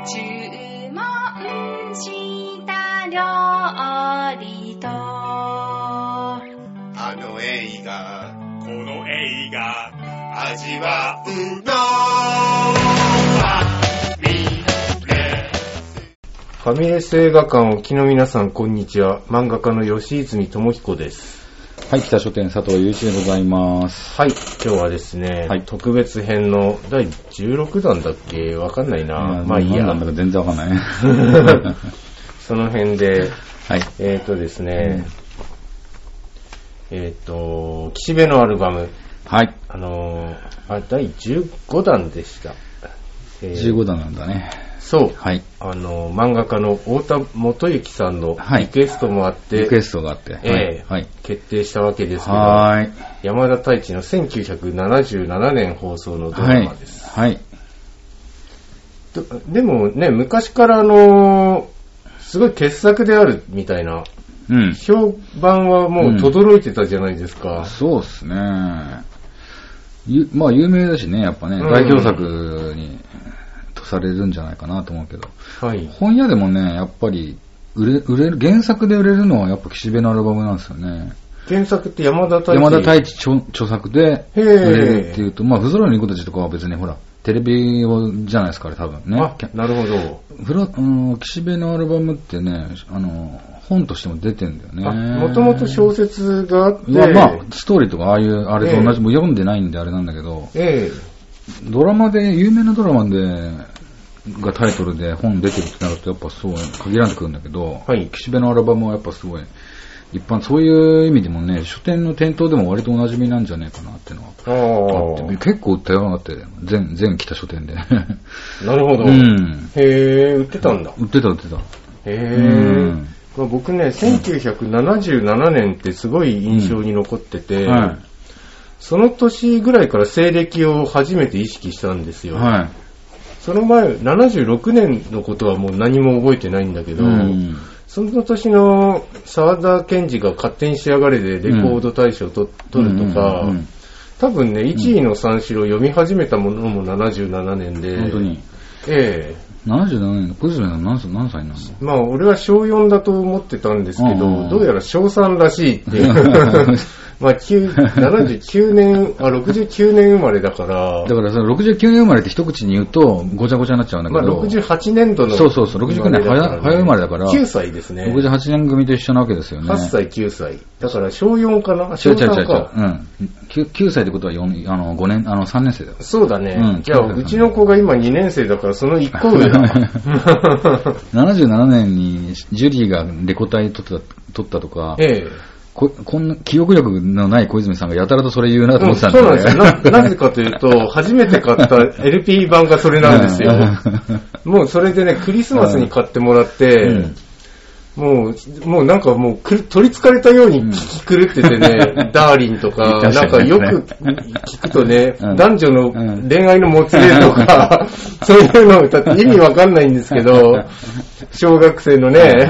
注文した料理とあの映画この映画味わうのファミレス映画館をお聞きの皆さん、こんにちは。漫画家の吉泉智彦です。 はい、北書店佐藤祐一でございます。 はい、今日はですね、はい、特別編の第16弾だっけわかんないな。まあいいや。 なんだか全然わかんない。 その辺で、 はい、 ですね、岸辺のアルバム。 はい。 第15弾でした。 15弾なんだね。 そう。 はい。 漫画家の太田元幸さんのリクエストもあって、 リクエストがあって、 はい、決定したわけですけど、 はい。 山田太一の1977年放送のドラマです。 はい。 でもね、昔からすごい傑作であるみたいな、評判はもう轟いてたじゃないですか。 そうですね。まあ有名だしね、やっぱね、代表作にとされるんじゃないかなと思うけど、はい、本屋でもね、やっぱり売れる原作で売れるのはやっぱ岸辺のアルバムなんですよね。 原作って山田太一著作で売れるっていうと、まあ不揃いのいい子たちとかは別にほらテレビ用じゃないですか、多分ね。 あ、なるほど。 岸辺のアルバムってね、本としても出てんだよね。 もともと小説があって、 まあストーリーとかああいうあれと同じ、もう読んでないんであれなんだけど、ドラマで有名なドラマでがタイトルで本出てるってなるとやっぱそう限られてくるんだけど、はい、岸辺のアルバムはやっぱすごい一般、そういう意味でもね、書店の店頭でも割とお馴染みなんじゃないかなっていうのはあって、結構売ったよなって全北書店で。なるほど。へー、売ってたんだ。 売ってた。 へー。まあ、僕ね、1977年ってすごい印象に残ってて、はい、その年ぐらいから西暦を初めて意識したんですよ。はい、その前、76年のことはもう何も覚えてないんだけど、その年の沢田研二が勝手に仕上がれでレコード大賞を取るとか、多分ね、1位の三四郎を読み始めたものも77年で、 本当に。77年の小泉さん何歳なの？ まあ俺は小4だと思ってたんですけど、どうやら小3らしいっていう。まあ69年生まれだから。 だからその69年生まれって一口に言うとごちゃごちゃになっちゃうんだけど。まあ 68年度の。 そう、69年早生まれだから。 9歳ですね。 68年組と一緒なわけですよね。 8歳、9歳。だから小4かな？小3か。 9歳ってことは5年、3年生だよ。 そうだね。じゃあ、うちの子が今2年生だからその1個上だ。 77年にジュリーがレコ大取ったとか、こんな記憶力のない小泉さんがやたらとそれ言うなと思ってたんですよ。 そうなんですよ。なぜかというと、初めて買った LP 版がそれなんですよ。もうそれでね、クリスマスに買ってもらって、もうなんかもう取り憑かれたように聞き狂っててね、ダーリンとか、なんかよく聞くとね、男女の恋愛のもつれとか、そういうの歌って意味わかんないんですけど、小学生のね、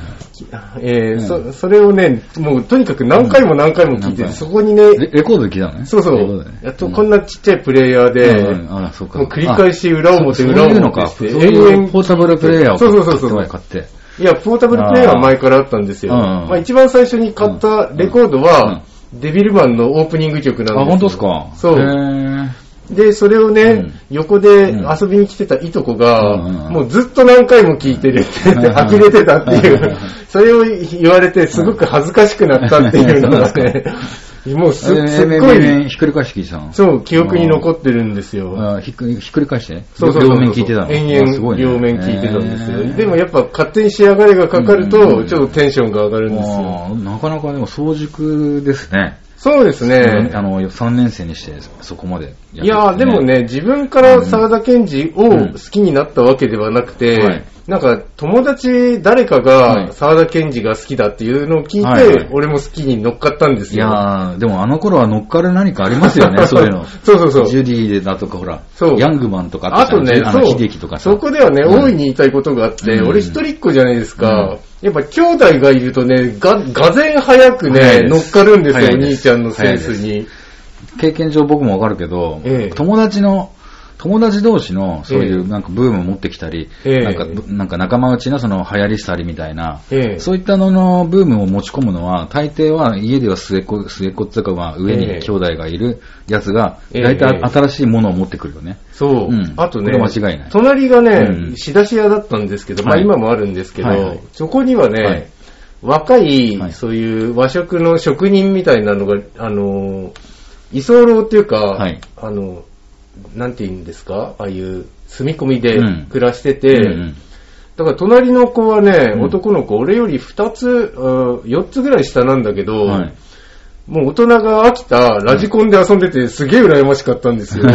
それをね、もうとにかく何回も聞いてて、そこにね、 レコードで聞いたのね。 そう。やっとこんなちっちゃいプレイヤーで、もう繰り返し裏表して、 ポータブルプレイヤーを買って。 いや、ポータブルプレイヤーは前からあったんですよ。まあ一番最初に買ったレコードは、デビルマンのオープニング曲なんですよ。 あ、本当ですか？ そう。で、それをね、横で遊びに来てたいとこが、もうずっと何回も聞いてるって言って呆れてたっていう、それを言われてすごく恥ずかしくなったっていうのがね、もうすっごい、 ひっくり返して聞いてたの？ そう、記憶に残ってるんですよ。 ひっくり返して？ そう。 両面聞いてたの？ 延々両面聞いてたんですよ。でもやっぱ勝手に仕上がりがかかると、ちょっとテンションが上がるんですよ。 なかなかでも早熟ですね。 そうですね。 3年生にしてそこまでいや、でもね、自分から沢田研二を好きになったわけではなくて、なんか友達誰かが沢田研二が好きだっていうのを聞いて、俺も好きに乗っかったんですよ。 いやー、でもあの頃は乗っかる何かありますよね、そういうの。 そう。 ジュディだとかほら、ヤングマンとかあとね、 秀樹とかさ。 そこではね、大いに言いたいことがあって、俺一人っ子じゃないですか。やっぱ兄弟がいるとね、がぜん早くね、乗っかるんですよ、お兄ちゃんのセンスに。 経験上僕もわかるけど、友達の友達同士のそういうなんかブームを持ってきたり、なんか仲間内のその流行り廃りみたいな、そういったののブームを持ち込むのは、大抵は家では末っ子っていうか、まあ上に兄弟がいるやつが、大体新しいものを持ってくるよね。 そう。あとね、 間違いない。 隣がね、仕出し屋だったんですけど、まあ今もあるんですけど、そこにはね、若い、そういう和食の職人みたいなのが、居候っていうか、なんて言うんですか、ああいう住み込みで暮らしてて、だから隣の子はね、男の子、俺より4つぐらい下なんだけど、もう大人が飽きたラジコンで遊んでてすげえ羨ましかったんですよ。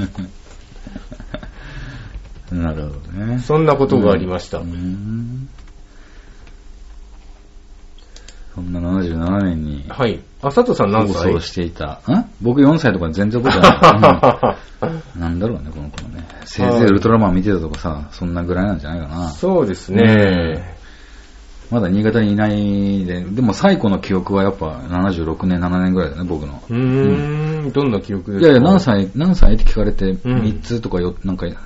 なるほどね。 そんなことがありました。 そんな77年に。 はい。佐藤さん何歳？ 放送していた。僕4歳とか全然覚えてない。なんだろうね、この子のね。せいぜいウルトラマン見てたとかさ、そんなぐらいなんじゃないかな。 そうですね。 まだ新潟にいないで、でも最古の記憶はやっぱ76年、7年ぐらいだね、僕の。 どんな記憶ですか？ いやいや、何歳って聞かれて、3つとかなんか指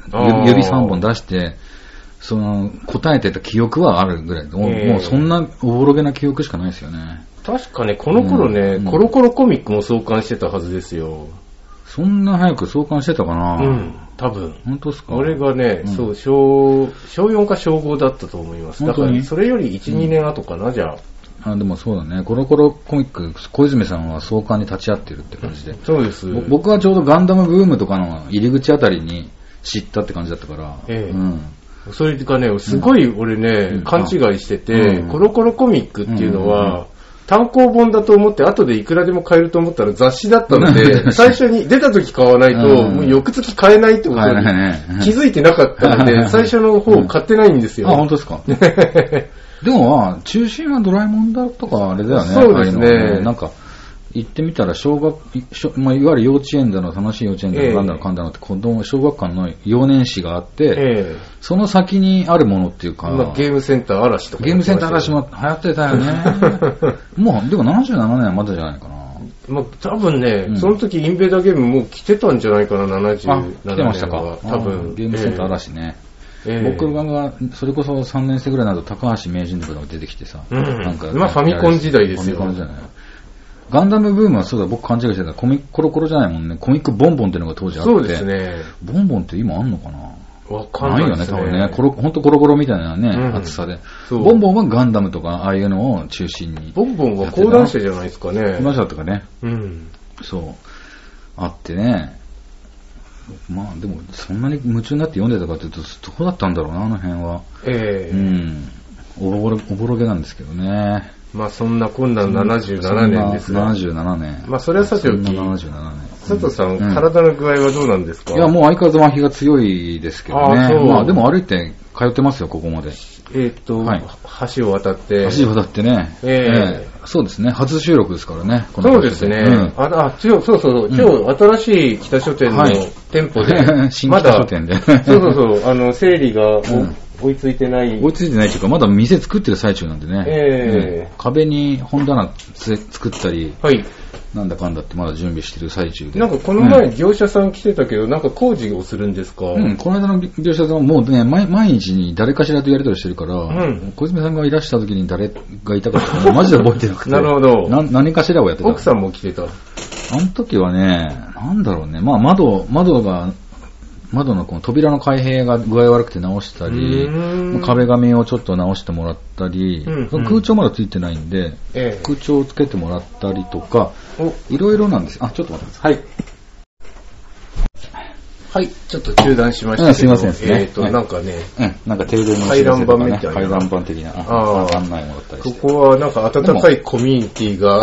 3本出して、その答えてた記憶はあるぐらいで、もうそんなおぼろげな記憶しかないですよね。 確かね、この頃ね、コロコロコミックも創刊してたはずですよ。 そんな早く創刊してたかな？ 多分。 本当ですか？ 俺がね、そう、小4か小5だったと思います。だからそれより1、2年後かな、じゃあ。 でもそうだね。コロコロコミック、小泉さんは創刊に立ち会ってるって感じで。 そうです。 僕はちょうどガンダムブームとかの入り口あたりに知ったって感じだったから。 それがね、すごい俺ね、勘違いしてて、コロコロコミックっていうのは、単行本だと思って後でいくらでも買えると思ったら雑誌だったので、最初に出た時買わないと、もう翌月買えないってことに気づいてなかったので、最初の方買ってないんですよ。 本当ですか？でも、中心はドラえもんだとかあれだよね。 そうですね。 なんか、行ってみたらいわゆる幼稚園だの、楽しい幼稚園だの、なんだのかんだのって、小学館の幼年誌があって、その先にあるものっていうか、 ゲームセンター嵐とか。 ゲームセンター嵐も流行ってたよね。もう、でも77年はまだじゃないかな。 多分ね、その時インベーダーゲームもう来てたんじゃないかな、77年は。 来てましたか。 多分。 ゲームセンター嵐ね。僕がそれこそ3年生ぐらいになると高橋名人とかが出てきてさ、なんかファミコン時代ですよ。 ガンダムブームはそうだ、僕勘違いしてた。コロコロじゃないもんね。コミックボンボンっていうのが当時あって。 そうですね。 ボンボンって今あんのかな？ わかんないですね。 ないよね、多分ね。ほんとコロコロみたいなね、厚さで。ボンボンはガンダムとか、ああいうのを中心に。 ボンボンは講談社じゃないですかね。 講談社だったかね。そう。あってね。でも、そんなに夢中になって読んでたかというと、どこだったんだろうな、あの辺は。おぼろげなんですけどね。 そんなこんな77年ですが。 77年。 それはさておき、佐藤さん、体の具合はどうなんですか？ いや、もう相変わらず麻痺が強いですけどね。でも歩いて通ってますよ、ここまで。 橋を渡って。 橋を渡ってね。そうですね。初収録ですからね。 そうですね。そう。今日新しい北書店の店舗で、 新北書店で。 整理が追いついてない。 追いついてないというか、まだ店作ってる最中なんでね。壁に本棚作ったり、なんだかんだってまだ準備してる最中で。 なんかこの前業者さん来てたけど、なんか工事をするんですか？ この間の業者さんはもうね、毎日に誰かしらとやり取りしてるから、小泉さんがいらした時に誰がいたかってマジで覚えてなくて。 なるほど。 何かしらをやってた。 奥さんも来てた。 あの時はね、なんだろうね、窓のこの扉の開閉が具合悪くて直したり、壁紙をちょっと直してもらったり、空調まだついてないんで、空調をつけてもらったりとか、いろいろなんです。ちょっと待ってください。 はい、ちょっと中断しましたけど。 すいません。 なんかね、 なんか停電の回覧板みたいな。 回覧板的な案内もだったりして。 ここはなんか温かいコミュニティが。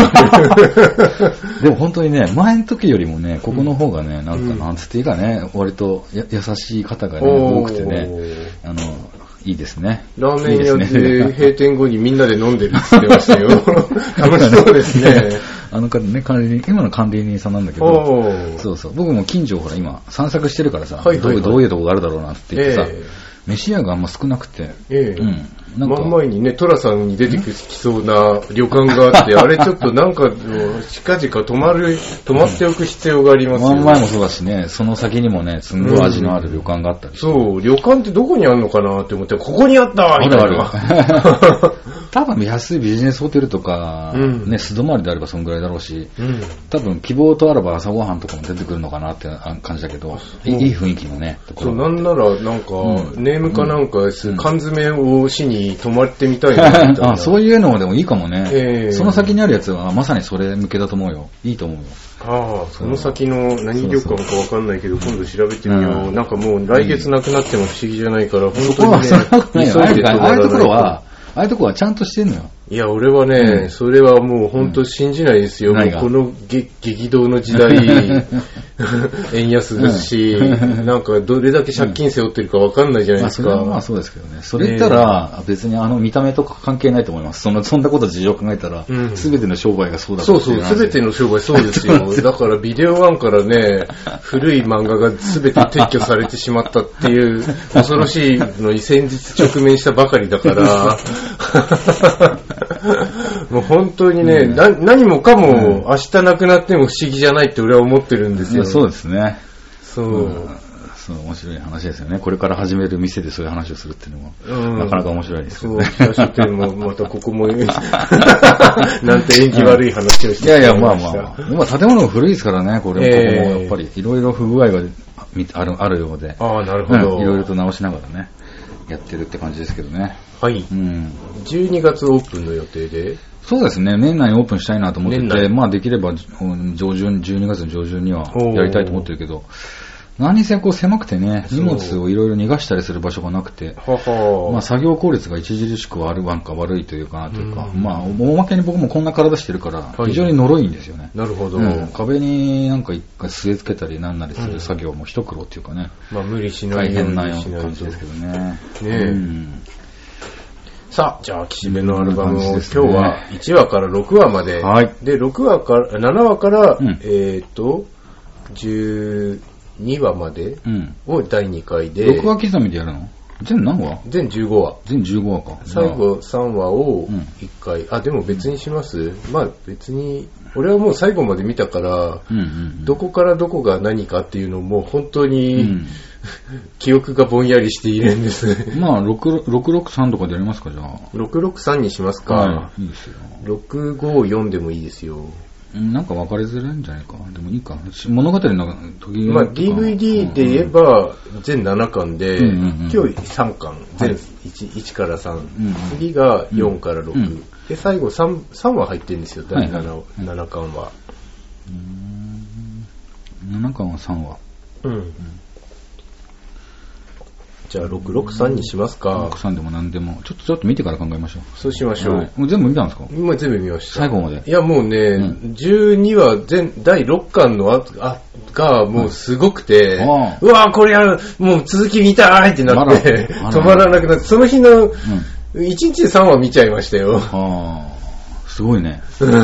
でも本当にね、前の時よりもね、ここの方がね、なんつっていいかね、割と優しい方がね、多くてね、いいですね。 ラーメン屋で閉店後にみんなで飲んでるって言ってましたよ。楽しそうですね。 今の管理人さんなんだけど、そう。僕も近所を今散策してるからさ、どういうとこがあるだろうなって言ってさ、 飯屋があんま少なくて。 真ん前にね、トラさんに出てきそうな旅館があって、あれちょっとなんか、近々泊まっておく必要がありますよね。 真ん前もそうだしね、その先にもね、すんごい味のある旅館があったりして。 そう、旅館ってどこにあるのかなって思って、ここにあったみたいな。 多分安いビジネスホテルとか、ね、素泊まりであればそんぐらいだろうし、多分希望とあれば朝ごはんとかも出てくるのかなって感じだけど、いい雰囲気のね、ところ。 そう、なんならなんか、ネームかなんか缶詰をしに泊まってみたいなみたいな。 そういうのでもいいかもね。その先にあるやつはまさにそれ向けだと思うよ。いいと思うよ。 その先の何旅館かわかんないけど、今度調べてみよう。なんかもう来月なくなっても不思議じゃないから、本当にね、急いで泊まらないと。 ああいうとこはちゃんとしてんのよ。 いや、俺はね、それはもう本当信じないですよ。もうこの激動の時代、円安ですし、なんかどれだけ借金背負ってるかわかんないじゃないですか。 それはまあそうですけどね。それ言ったら、別に見た目とか関係ないと思います。そんなこと事情考えたら、すべての商売がそうだそうそう、すべての商売そうですよ。だからビデオワンからね、古い漫画がすべて撤去されてしまったっていう恐ろしいのに先日直面したばかりだから、もう本当にね、何もかも明日なくなっても不思議じゃないって俺は思ってるんですよ。 そうですね。 そう。 そう面白い話ですよね。これから始める店でそういう話をするっていうのも、なかなか面白いですけどね。 そう、書店もまたここも、なんて縁起悪い話をして。 いや、まあ。今建物が古いですからね、これもやっぱりいろいろ不具合があるようで。 なるほど。 いろいろと直しながらね、やってるって感じですけどね。 はい。12月オープンの予定で。 そうですね。年内にオープンしたいなと思ってて、まあできれば12月の上旬にはやりたいと思ってるけど、何せこう狭くてね、荷物をいろいろ逃がしたりする場所がなくて、まあ作業効率が著しく悪いというかなというか、まあおまけに僕もこんな体してるから、非常に呪いんですよね。 なるほど。 壁になんか一回据え付けたりなんなりする作業も一苦労っていうかね。 まあ無理しないようにしないと。 大変な感じですけどね。 さあ、じゃあ、岸辺のアルバムを今日は1話から6話まで。で、7話から12話までを第2回で。 6話刻みでやるの？全何話？ 全15話。 全15話か。 最後3話を1回。でも別にします？まあ別に、俺はもう最後まで見たから、どこからどこが何かっていうのも本当に、記憶がぼんやりしているんです。 まあ、663とかでやりますか、じゃあ。 663にしますか。 はい、いいですよ。 654でもいいですよ。 なんか分かりづらいんじゃないか。でもいいか。物語の時まあ、DVD で言えば、全7巻で、今日3巻、全 1から3、次が4から6、で、最後3話入ってるんですよ、第7巻は。 7巻は3話。 じゃあ663にしますか。 663でも何でも。ちょっと見てから考えましょう。 そうしましょう。 もう全部見たんですか？ もう全部見ました。 最後まで。 いやもうね、12話第6巻のがもうすごくて、うわこれはもう続き見たいってなって、止まらなくなって、その日の1日で3話見ちゃいましたよ。 すごいね。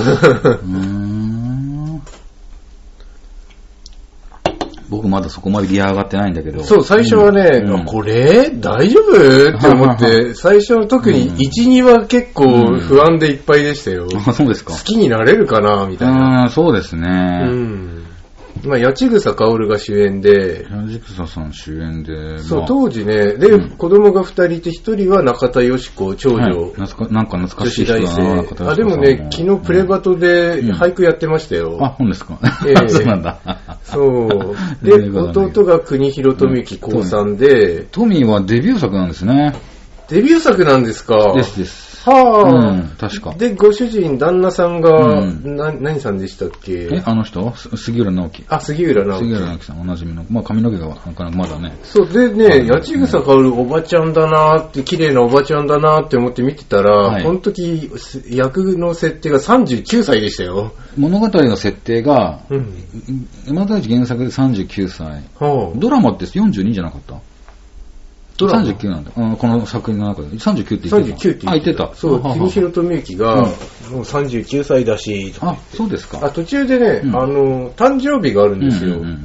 僕まだそこまでギア上がってないんだけど。 そう、最初はね、これ大丈夫って思って、最初の特に1、2は結構不安でいっぱいでしたよ。 そうですか。 好きになれるかなみたいな。 そうですね。 まあ、八千草薫が主演で。 八千草さん主演で。 そう、当時ね、で、子供が2人いて、1人は中田喜子、長女。 なんか懐かしい人だな、 でもね、昨日プレバトで俳句やってましたよ。 本ですか。そうなんだ。 そう。で、弟が国広富之高3で。 トミーはデビュー作なんですね。 デビュー作なんですか？ です。確か。 で、ご主人、旦那さんが、何さんでしたっけ？ あの人？杉浦直樹。 杉浦直樹。 杉浦直樹さん、おなじみの。まあ、髪の毛がなかなかまだね。 そう、でね、八千草薫おばちゃんだなーって、綺麗なおばちゃんだなーって思って見てたら、この時、役の設定が39歳でしたよ。 物語の設定が、今たち原作で39歳。ドラマって42じゃなかった？39なんだ。この作品の中で。39って言ってた。39って言ってた。 そう、国広富之が、もう39歳だし。 そうですか。 途中でね、誕生日があるんですよ。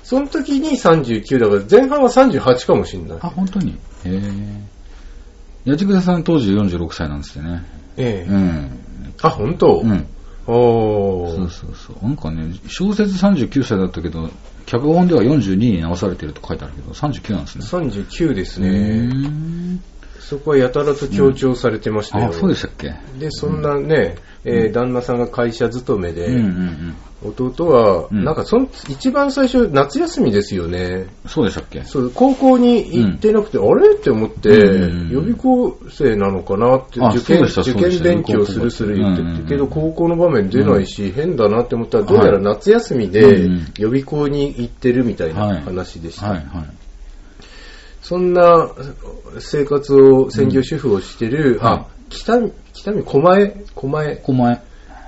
その時に39だから、前半は38かもしれない。 あ、本当に。へぇ。八千草さん当時46歳なんですよね。 うん。あ、本当？うん。 そうそうそう。なんかね、小説39歳だったけど、脚本では42に直されてると書いてあるけど、39なんですね。 39ですね。そこはやたらと強調されてましたよ。 あ、そうでしたっけ。 で、そんなね、旦那さんが会社勤めで、弟は、なんか一番最初、夏休みですよね。 そうでしたっけ。 そう、高校に行ってなくて、あれって思って、予備校生なのかなって、受験勉強する言ってて、けど高校の場面出ないし、変だなって思ったら、どうやら夏休みで予備校に行ってるみたいな話でした。そんな生活を、専業主婦をしてる、北見、狛江。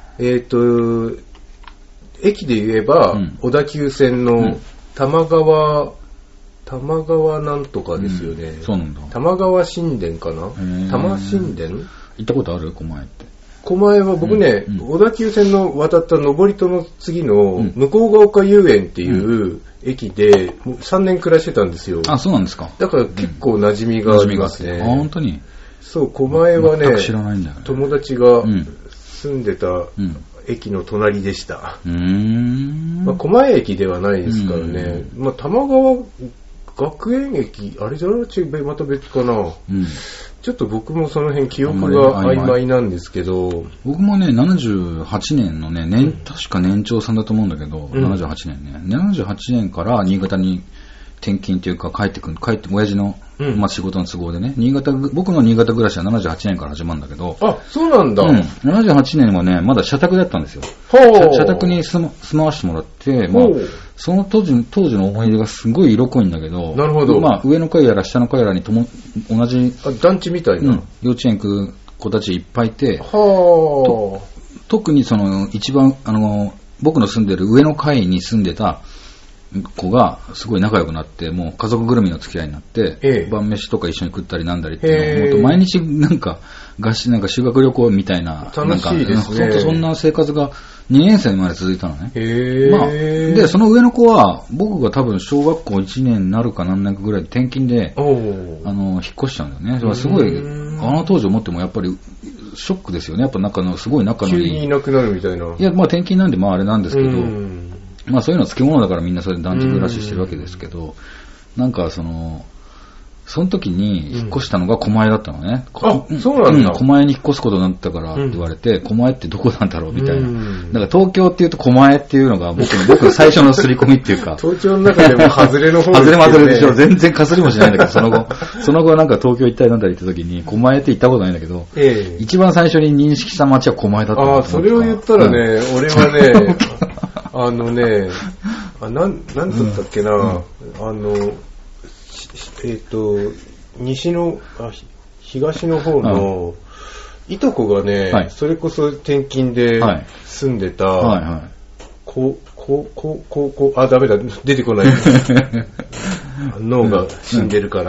駅で言えば、小田急線の玉川なんとかですよね。 そうなんだ。 玉川新田かな？玉新田？ 行ったことある？狛江って。 狛江は僕ね、小田急線の渡った上り戸の次の向こうが丘遊園っていう駅で3年暮らしてたんですよ。 あ、そうなんですか。 だから結構馴染みがありますね。 あ、本当に。 そう、狛江はね、 知らないんだよね。 友達が住んでた駅の隣でした。狛江駅ではないですからね。玉川学園駅、あれじゃない？また別かな。ちょっと僕もその辺記憶が曖昧なんですけど。 僕もね、78年のね、確か年長さんだと思うんだけど、78年ね。78年から新潟に転勤というか帰って親父の、仕事の都合でね、僕の新潟暮らしは78年から始まるんだけど。 あ、そうなんだ。 78年はね、まだ社宅だったんですよ。社宅に住まわせてもらって、その当時の思い出がすごい色濃いんだけど、 なるほど。 上の階やら下の階やらに同じ、 団地みたいな。 幼稚園行く子たちいっぱいいて、特に一番、僕の住んでる上の階に住んでた子がすごい仲良くなって、もう家族ぐるみの付き合いになって、晩飯とか一緒に食ったりなんだりっていうのを、毎日なんか修学旅行みたいな、 楽しいですね。 そんな生活が2年生まで続いたのね。で、その上の子は、僕が多分小学校1年になるか何年かぐらいで転勤で、引っ越しちゃうんだよね。すごい、当時思ってもやっぱり、ショックですよね。やっぱすごい仲のいい。 急にいなくなるみたいな。 いや、転勤なんであれなんですけど、そういうのは付き物だからみんなそれで団地暮らししてるわけですけど、なんかその時に引っ越したのが狛江だったのね。 あ、そうなんだ。 狛江に引っ越すことになったからって言われて、狛江ってどこなんだろうみたいな。だから東京っていうと狛江っていうのが僕の最初の刷り込みっていうか。 東京の中でも外れの方ですね。 外れでしょ。全然かすりもしないんだけど、その後はなんか東京行ったりなんだりって時に狛江って行ったことないんだけど、一番最初に認識した街は狛江だった。 あ、それを言ったらね、俺はね、なんだったっけな、東の方の、いとこがね、それこそ転勤で住んでた、ダメだ、出てこない。脳が死んでるから。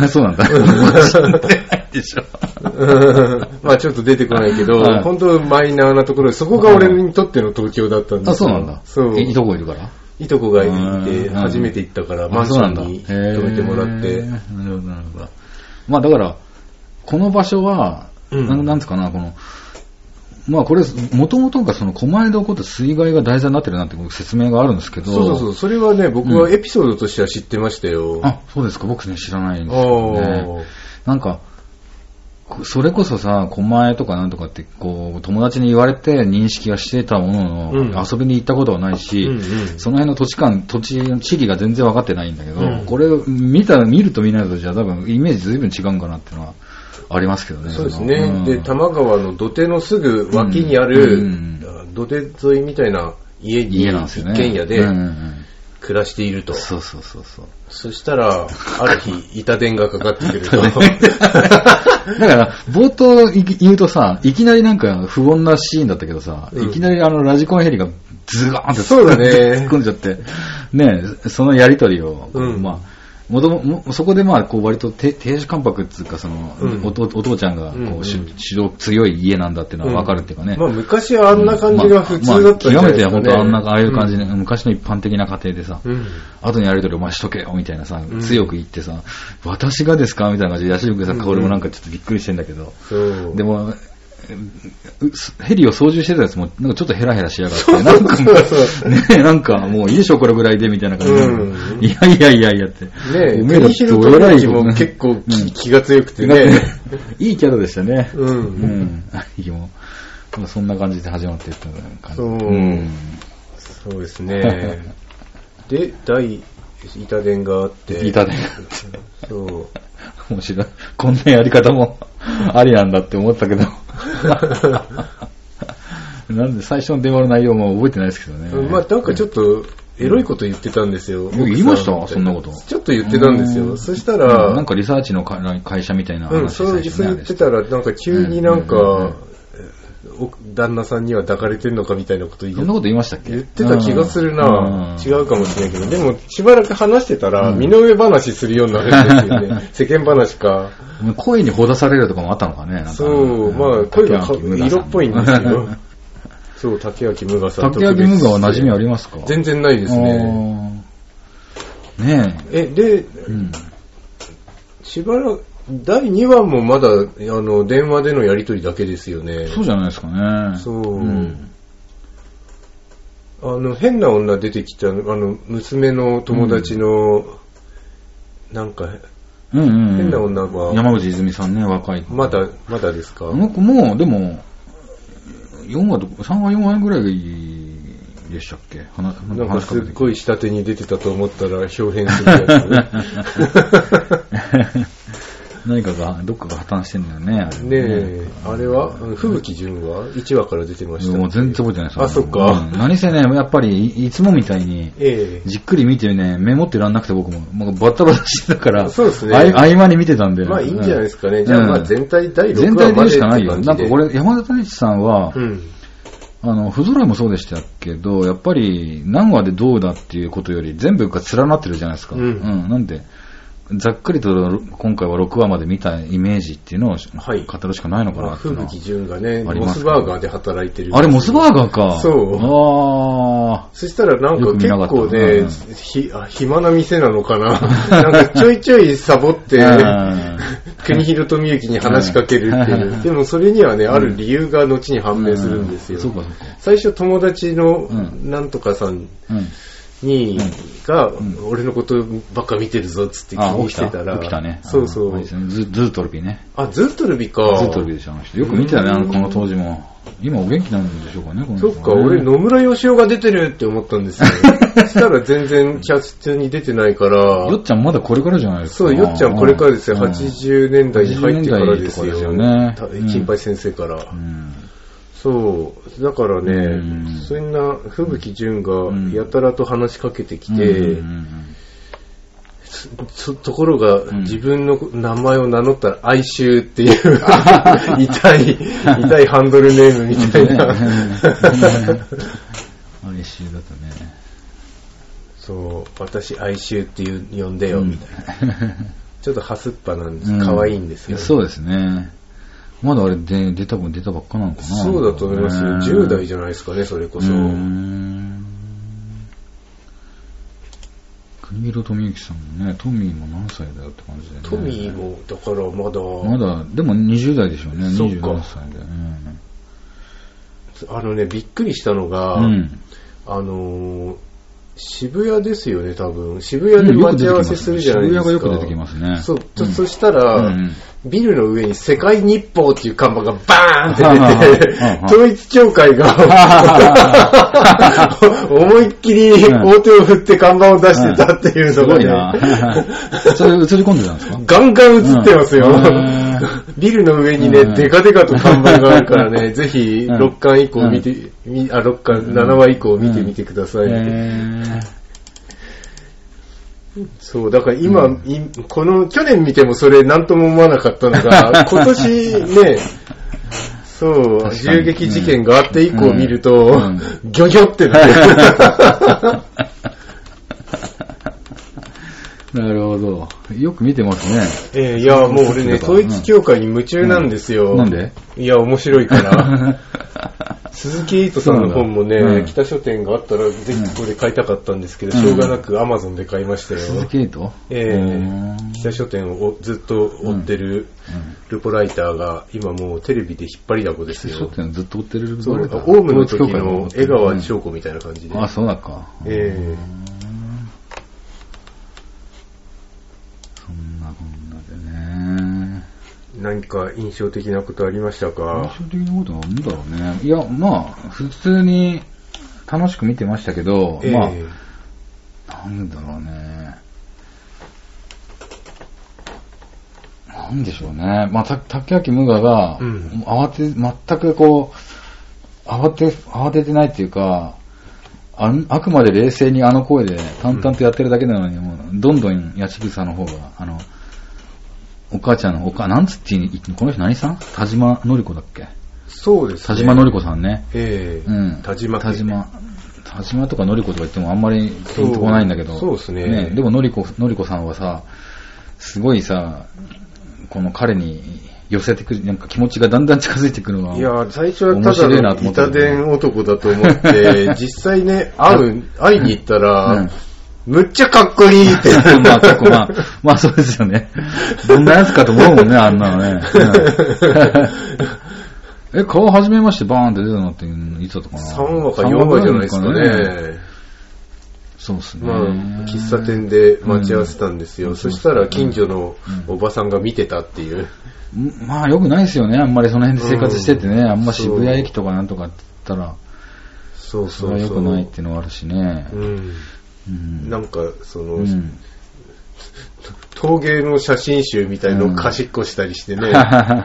そうなんだ。死んでないでしょ。 ちょっと出てこないけど、本当マイナーなところで、そこが俺にとっての東京だったんですよ。 あ、そうなんだ。そう。いとこいるから？ いとこがいて、初めて行ったから、マンションに泊めてもらって。なるほど。だから、この場所は、なんつうかな、これ、もともとが狛江で起こった水害が題材になってるなんて説明があるんですけど。 そう。それはね、僕はエピソードとしては知ってましたよ。 あ、そうですか。僕ね、知らないんですよね。なんか、それこそさ、狛江とかなんとかって友達に言われて認識はしてたものの、遊びに行ったことはないし、その辺の土地の地理が全然分かってないんだけど、これを見ると見ないとじゃ多分イメージ随分違うんかなっていうのはありますけどね。 そうですね。で、多摩川の土手のすぐ脇にある、土手沿いみたいな家に一軒家で暮らしていると。 そう。 そしたら、ある日、板電がかかってくると。 だから、冒頭言うとさ、いきなりなんか不穏なシーンだったけどさ、いきなりラジコンヘリがズガーンって突っ込んじゃって、ね、そのやりとりを、 そこでまあ、こう割と亭主関白っていうか、お父ちゃんが、こう、指導強い家なんだっていうのはわかるっていうかね。 まあ昔はあんな感じが普通だったじゃないですか、ね。 極めて本当ああいう感じで、昔の一般的な家庭でさ、後にやりとりお前しとけよ、みたいなさ、強く言ってさ、私がですかみたいな感じで、ヤシロクさん、香りもなんかちょっとびっくりしてんだけど。でも、ヘリを操縦してたやつも、なんかちょっとヘラヘラしやがって、なんかもう、ね、なんかもういいでしょ、これぐらいで、みたいな感じで。いやって。 ねえ、国広と偉いも結構気が強くてね。 いいキャラでしたね。そんな感じで始まっていった感じ。 そうですね。で、板伝があって。 板伝があって。そう。面白い。こんなやり方もありなんだって思ったけど。なんで最初の電話の内容も覚えてないですけどね。 まあなんかちょっとエロいこと言ってたんですよ。 言いましたそんなこと。 ちょっと言ってたんですよ。そしたら、 なんかリサーチの会社みたいな話そう言ってたら、なんか急になんか、旦那さんには抱かれてんのかみたいなことそんなこと言いましたっけ？ 言ってた気がするな。違うかもしれないけど、でもしばらく話してたら、身の上話するようになるんですよね。世間話か。 声にほだされるとかもあったのかね。 そう、まあ声が色っぽいんですよ。そう、竹脇無我さん。 竹脇無我は馴染みありますか？ 全然ないですね。 ねえ。で、しばらく、第2話もまだ、電話でのやりとりだけですよね。 そうじゃないですかね。 そう。変な女出てきた、娘の友達の、なんか、変な女は。 山口泉さんね、若い。 まだですか？ もう、でも、3話、4話ぐらいでしたっけ？ なんかすっごい下手に出てたと思ったら、表変するやつ。何かが、どっかが破綻してんだよね。 ねえ、あれは吹雪純は1話から出てました。 もう全然覚えてないです。 あ、そっか。 何せね、やっぱり、いつもみたいに、じっくり見てね、メモってらんなくて僕も、もうバタバタしてたから、 そうですね。 合間に見てたんで。 まあいいんじゃないですかね。じゃあまあ全体第6話まで。 全体でしかないよ。なんかこれ、山田太一さんは、不揃いもそうでしたけど、やっぱり何話でどうだっていうことより全部が連なってるじゃないですか。なんで、ざっくりと今回は6話まで見たイメージっていうのを語るしかないのかなっていうのは。 吹雪純がね、モスバーガーで働いてる。 あれ、モスバーガーか。 そう。そしたらなんか結構ね、暇な店なのかな。なんかちょいちょいサボって、国広富之に話しかけるっていう。でもそれにはね、ある理由が後に判明するんですよ。最初友達のなんとかさん、が、俺のことばっか見てるぞっつって気にしてたら。 起きたね。 そうそう。 ズートルビね。 あ、ズートルビか。 ズートルビでしょ、あの人。よく見てたね、この当時も。今お元気なんでしょうかね、この人。 そっか、俺野村義雄が出てるって思ったんですよ。そしたら全然キャストに出てないから。 よっちゃんまだこれからじゃないですか。 そう、よっちゃんこれからですよ。80年代に入ってからですよ。金八先生から。そう。だからね、そんな吹雪純がやたらと話しかけてきて、ところが自分の名前を名乗ったら哀愁っていう痛いハンドルネームみたいな。哀愁だとね。 そう、私哀愁って呼んでよみたいな。ちょっとハスっぱなんです。可愛いんですよ。 そうですね。まだあれで出たばっかなのかな。 そうだと思いますよ。10代じゃないですかね、それこそ。 国広富之さんもね、トミーも何歳だよって感じでね。 トミーも、だからまだ、 でも20代でしょうね、27歳で。びっくりしたのが、渋谷ですよね、多分。渋谷で待ち合わせするじゃないですか。 渋谷がよく出てきますね。 そしたら、ビルの上に世界日報っていう看板がバーンって出て、統一協会が思いっきり大手を振って看板を出してたっていうのがね。 それ映り込んでたんですか？ ガンガン映ってますよ。ビルの上にね、デカデカと看板があるからね、ぜひ6巻以降見て、6巻、7話以降見てみてください。そうだから今、この去年見てもそれ何とも思わなかったのが今年ね、そう銃撃事件があって以降見ると、ギョギョってなる。 なるほど。よく見てますね。いや、もう俺ね、統一教会に夢中なんですよ。 なんで？ いや、面白いから。鈴木エイトさんの本もね、北書店があったらぜひここで買いたかったんですけど、しょうがなく Amazon で買いましたよ。 鈴木エイト？ 北書店をずっと追ってるルポライターが今もうテレビで引っ張りだこですよ。 北書店ずっと追ってるルポライター。 オウムの時の江川翔子みたいな感じで。 あ、そうだか。そんなこんなでね。 何か印象的なことありましたか？ 印象的なことはなんだろうね。いや、まあ、普通に楽しく見てましたけど、まあ、なんだろうね。なんでしょうね。まあ、竹脇無我が、全くこう、慌ててないっていうか、あくまで冷静にあの声で淡々とやってるだけなのに、もうどんどん八千草の方が、お母ちゃんのなんつって言うのこの人何さん？田島のり子だっけ？ そうですね。 田島のり子さんね。 田島とかのり子とか言ってもあんまりピンとこないんだけど。 そうですね。 でものり子さんはさ、すごいさ、この彼に寄せてくる、なんか気持ちがだんだん近づいてくるのが。 いや、最初はただの板伝男だと思って、実際ね、会いに行ったら、むっちゃかっこいいって。 まあそうですよね。どんなやつかと思うもんね、あんなのね。顔始めましてバーンって出たのっていつだったかな？ 3話か4話じゃないですかね。 そうですね。 まあ、喫茶店で待ち合わせたんですよ。そしたら近所のおばさんが見てたっていう。 まあ良くないですよね。あんまりその辺で生活しててね。あんま渋谷駅とかなんとかって言ったら、それは良くないっていうのはあるしね。 なんか陶芸の写真集みたいのを貸しっこしたりしてね。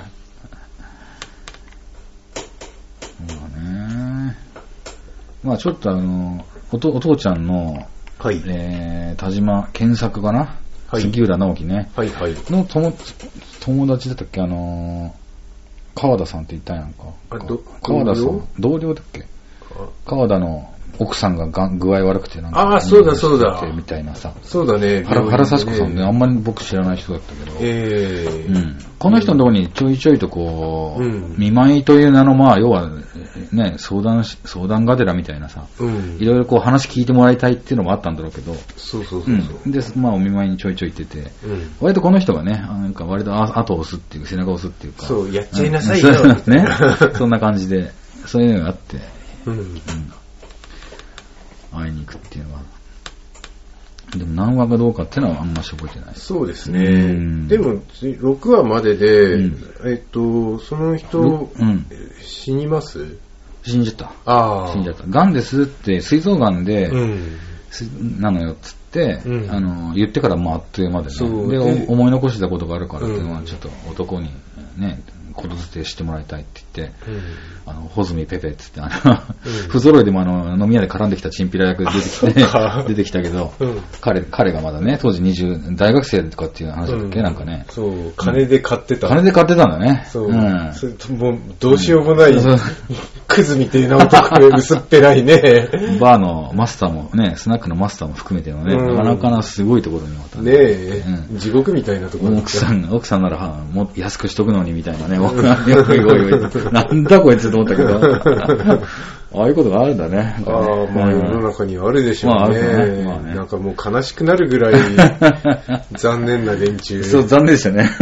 まあちょっとお父ちゃんの、田島健作かな、杉浦直樹ね、の友達だったっけ、川田さんって言ったんやんか。川田さん同僚だっけ。川田の奥さんが具合悪くてなんか。 そうだそうだ。 みたいなさ。 そうだね。 原幸子さんね、あんまり僕知らない人だったけど。この人のところにちょいちょいとこう、見舞いという名の、まあ、要は、ね、相談がてらみたいなさ、いろいろこう話聞いてもらいたいっていうのもあったんだろうけど。で、まあ、お見舞いにちょいちょい行ってて、割とこの人がね、なんか割と後を押すっていう、背中を押すっていうか。 そう、やっちゃいなさいよ。 ね。そんな感じで、そういうのがあって、会いに行くっていうのは。でも何話かどうかっていうのはあんまし覚えてない。 そうですね。でも6話までで、その人、死にます？ 死んじゃった。死んじゃった。癌ですって、膵臓癌で、なのよっつって、言ってからもあっという間でね。で、思い残したことがあるからっていうのは、ちょっと男にね、ことづてしてもらいたいって言って、ホズミペペって言って、不揃いでも飲み屋で絡んできたチンピラ役で出てきたけど、彼がまだね、当時大学生とかっていう話だっけ、なんかね。 そう、金で買ってた。 金で買ってたんだね。 そう。もう、どうしようもない、クズみたいな男で薄っぺらいね。 バーのマスターもね、スナックのマスターも含めてのね、なかなかなすごいところにまたね。ねえ、地獄みたいなところ。 奥さんならもっと安くしとくのにみたいなね。なんだこいつと思ったけど、ああいうことがあるんだね。 まあ世の中にはあるでしょうね。なんかもう悲しくなるぐらい残念な連中。 そう、残念でしたね。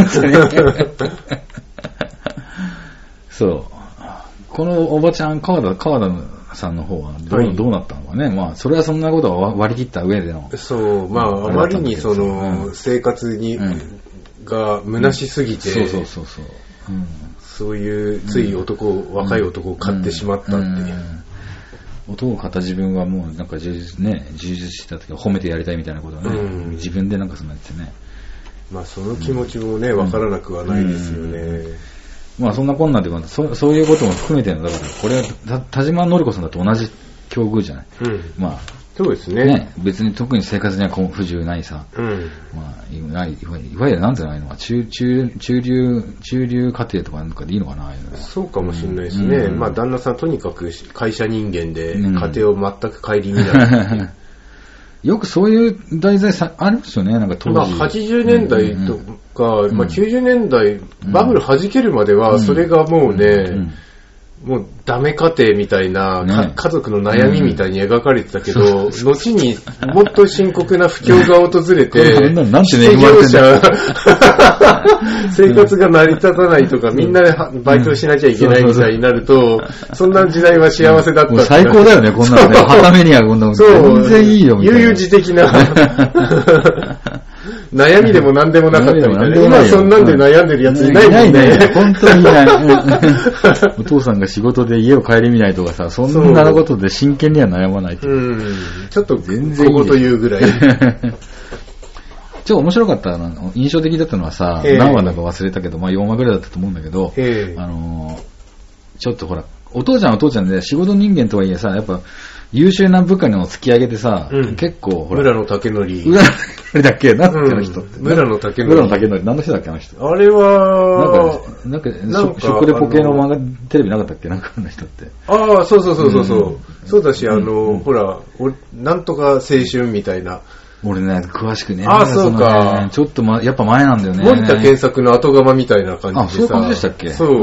そう。このおばちゃん、川田さんの方はどうなったのかね。まあそれはそんなことは割り切った上での。 そう、まああまりにその生活にが虚しすぎて。そういうつい若い男を買ってしまったっていう。 男を買った自分はもうなんか充実した時は褒めてやりたいみたいなことをね、自分でなんかそんなやってね。 まあその気持ちもね、わからなくはないですよね。 まあそんなこんなでそういうことも含めてだから、これは田島のり子さんだと同じ境遇じゃない。まあそうですね。 別に特に生活には不自由ないさ。まあいわゆるなんていうの中流家庭とかなんかでいいのかな。 そうかもしれないですね。まあ旦那さんとにかく会社人間で家庭を全く顧みない。 よくそういう題材ありますよね、なんか当時。 まあ80年代とか、まあ90年代、バブル弾けるまでは、それがもうね、もうダメ家庭みたいな、家族の悩みみたいに描かれてたけど、後にもっと深刻な不況が訪れて、失業者、生活が成り立たないとか、みんなでバイトしなきゃいけないみたいになると、そんな時代は幸せだった。 最高だよね、こんなのね。はためにはこんなの。全然いいよ、みたいな。 悠々自適な。悩みでも何でもなかったみたいな。今そんなんで悩んでるやついないもんね。 本当にいない。お父さんが仕事で家を帰り見ないとかさ、そんなことで真剣には悩まないっていう。 ちょっと全然小言言うぐらい。 超面白かった印象的だったのはさ、何話だか忘れたけど、まあ4話ぐらいだったと思うんだけど、ちょっとほら、お父ちゃんで仕事人間とはいえさ、やっぱ優秀な部下の突き上げてさ、結構ほら。 村野武則。 村野武則だっけなんだっけあの人って。 村野武則。 村野武則。何の人だっけあの人。 あれは、 なんか食レポ系の漫画テレビなかったっけなんかあの人って。 ああ、そう。そうだし、ほら、なんとか青春みたいな。 俺ね、詳しくね。 ああ、そうか。 ちょっとやっぱ前なんだよね。 森田健作の後釜みたいな感じでさ。 あ、そういう感じでしたっけ？ そう。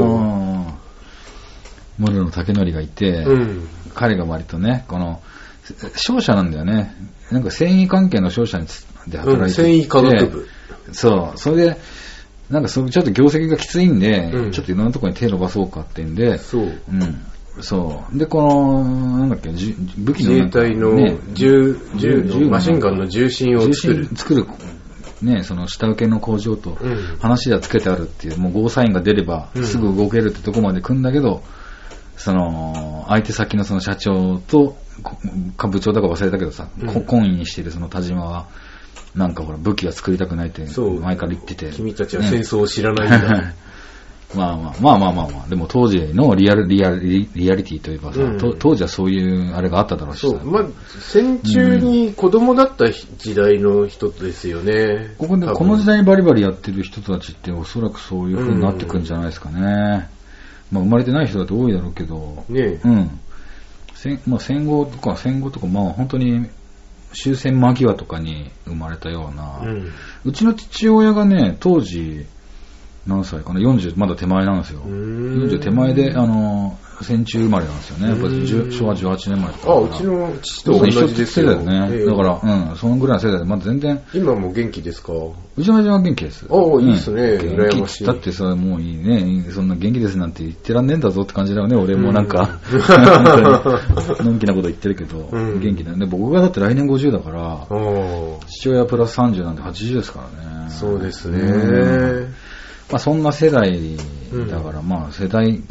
森野武則がいて、彼が割とね、この、商社なんだよね。なんか繊維関係の商社で働いてて、 繊維科学部。 そう。それで、なんかちょっと業績がきついんで、ちょっといろんなところに手伸ばそうかってんで、 そう。 そう。で、この、なんだっけ、武器の、 自衛隊の銃のマシンガンの重心を作る。ね、その下請けの工場と話ではつけてあるっていう、もうゴーサインが出ればすぐ動けるってとこまで組んだけど、その、相手先のその社長と、部長だか忘れたけどさ、懇意にしているその田島は、なんかほら、武器は作りたくないって前から言ってて。 君たちは戦争を知らないんだ。 まあ。でも当時のリアリティといえばさ、当時はそういうあれがあっただろうしさ。 そう。まあ、戦中に子供だった時代の人ですよね。 この時代にバリバリやってる人たちっておそらくそういう風になってくんじゃないですかね。まあ生まれてない人だって多いだろうけど。 ねまあ戦後とか、まあ本当に終戦間際とかに生まれたような。うちの父親がね、当時、何歳かな ?40 まだ手前なんですよ。40手前で、戦中生まれなんですよね。やっぱり昭和18年前とか。 あ、うちの父と同じですよ。 世代だね。だから、そのぐらいの世代で、まだ全然。 今も元気ですか？ うちの親父は元気です。 ああ、いいですね。羨ましい。 だってさ、もういいね。そんな元気ですなんて言ってらんねえんだぞって感じだよね。俺もなんか、のんきなこと言ってるけど、元気だよね。僕がだって来年50だから、父親プラス30なんで80ですからね。 そうですね。 まあそんな世代だから、まあ世代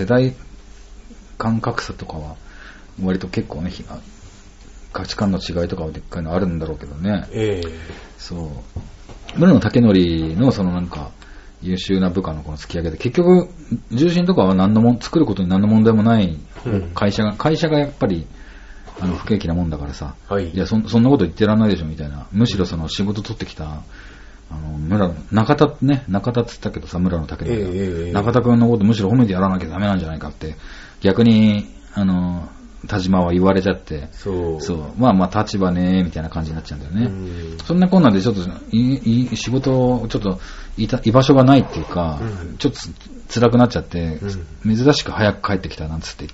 間格差とかは割と結構ね、価値観の違いとかはでっかいのあるんだろうけどね。そう。村野武則のそのなんか優秀な部下のこの突き上げで、結局重心とかは作ることに何の問題もない会社がやっぱり不景気なもんだからさ、いやそんなこと言ってらんないでしょみたいな。むしろその仕事取ってきた中田って言ったけどさ、村野武則中田くんのことむしろ褒めてやらなきゃダメなんじゃないかって、逆に、田島は言われちゃって、そう。まあ立場ね、みたいな感じになっちゃうんだよね。そんなこんなでちょっと、仕事、ちょっと、居場所がないっていうか、ちょっと辛くなっちゃって、珍しく早く帰ってきたなんつって言って、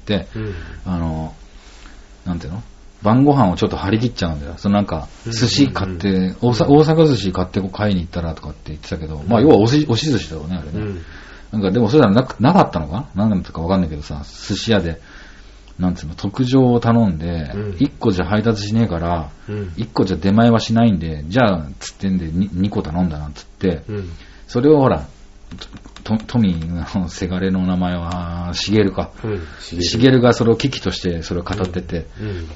なんていうの？晩ご飯をちょっと張り切っちゃうんだよ。そのなんか、寿司買って、大阪寿司買って買いに行ったらとかって言ってたけど、まあ要は押し寿司だろうね、あれね。なんかでもそれはなかったのか何なのかわかんないけどさ、寿司屋で、なんつうの、特上を頼んで、1個じゃ配達しねえから、1個じゃ出前はしないんで、じゃあ、つってんで2個頼んだなんつって、それをほら、トミーのせがれの名前は、しげるか。しげるがそれを危機としてそれを語ってて、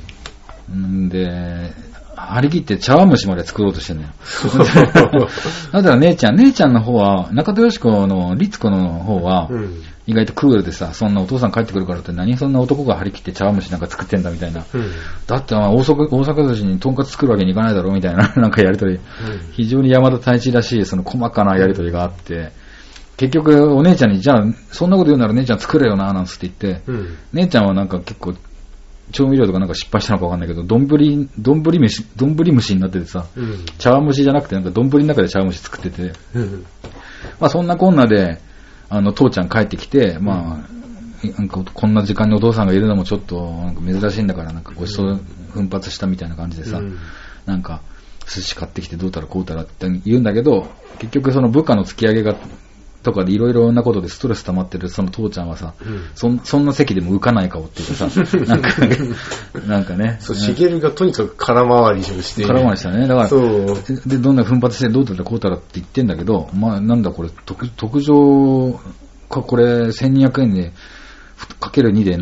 で、張り切って茶碗蒸しまで作ろうとしてんのよ。だから姉ちゃんの方は、中戸よし子の律子の方は、意外とクールでさ、そんなお父さん帰ってくるからって何そんな男が張り切って茶碗蒸しなんか作ってんだみたいな。だって大阪寿司にとんかつ作るわけにいかないだろうみたいななんかやりとり。非常に山田太一らしいその細かなやりとりがあって、結局お姉ちゃんにじゃあそんなこと言うなら姉ちゃん作れよななんつって言って、姉ちゃんはなんか結構調味料とかなんか失敗したのかわかんないけど、どんぶり虫になっててさ、茶碗蒸しじゃなくてなんかどんぶりの中で茶碗蒸し作ってて、まあそんなこんなで、父ちゃん帰ってきて、まあ、なんかこんな時間にお父さんがいるのもちょっとなんか珍しいんだから、なんかごちそう奮発したみたいな感じでさ、なんか寿司買ってきてどうたらこうたらって言うんだけど、結局その部下の突き上げがとかでいろいろなことでストレス溜まってるその父ちゃんはさ、そんな席でも浮かない顔っていうかさ、なんかね。 そう、しげるがとにかく空回りをして。 空回りしたね。だから、で、どんな奮発してどうたらこうたらって言ってんだけど、まあなんだこれ、特上かこれ1200円で、かける2で